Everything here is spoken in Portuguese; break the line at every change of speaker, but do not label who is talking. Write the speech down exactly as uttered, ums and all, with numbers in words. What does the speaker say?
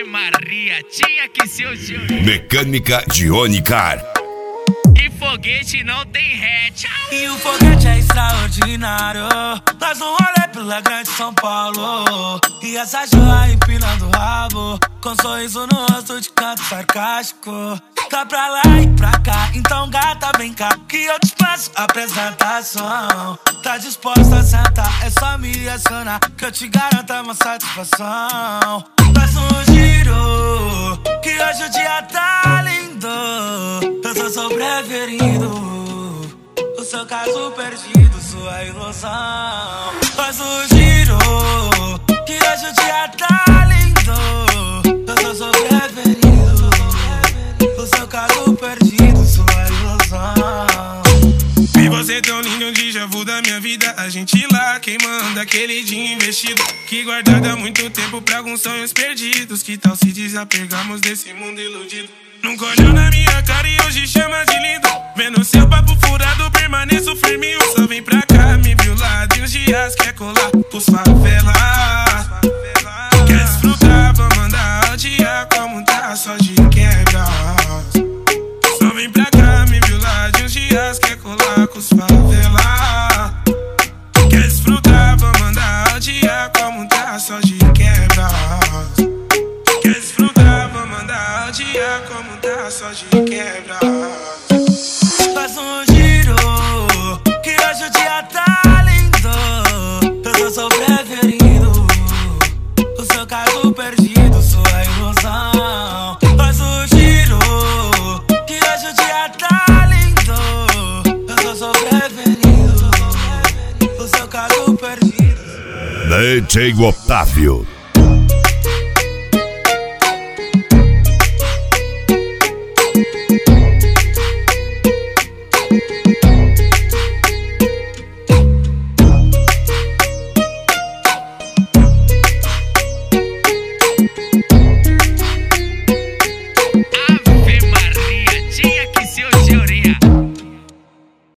Ave Maria, tinha que ser o seu.
Mecânica Gione Car.
E foguete não tem ré, tchau.
E o foguete é extraordinário. Nós no rolê pela grande São Paulo. E essa joia empinando o rabo, com sorriso no rosto de canto sarcástico. Tá pra lá e pra cá, então gata vem cá, que eu te faço a apresentação. Tá disposta a sentar, é só me acionar, que eu te garanto uma satisfação. Faz um giro, que hoje o dia tá lindo. Eu sou seu preferido, o seu caso perdido, sua ilusão. Faz um giro, que hoje o dia tá lindo. Eu sou seu preferido, o seu caso perdido, sua ilusão.
E você tão lindo, um déjà vu da minha vida. A gente lá queimando aquele dia investido, que guardado há muito tempo pra alguns sonhos perdidos. Que tal se desapegarmos desse mundo iludido? Nunca olhou na minha cara e hoje chama de lindo. Vendo seu papo furado, permaneço firme. Só vem pra cá, me viu lá de uns dias, quer colar pros favela. Quer desfrutar, vou mandar o dia como tá, só de quebra. Só vem pra cá, me viu lá de uns dias, quer colar com os favela. Quer desfrutar, vou mandar o dia como tá, só de quebra. Quer desfrutar, vou mandar o dia como tá, só de quebra.
Faz um giro, que hoje o dia tá lindo. Eu sou seu preferido, o seu caso perdido, sua ilusão. Faz um giro, que hoje o dia tá lindo. Eu sou seu preferido, o seu caso perdido.
D J Otávio.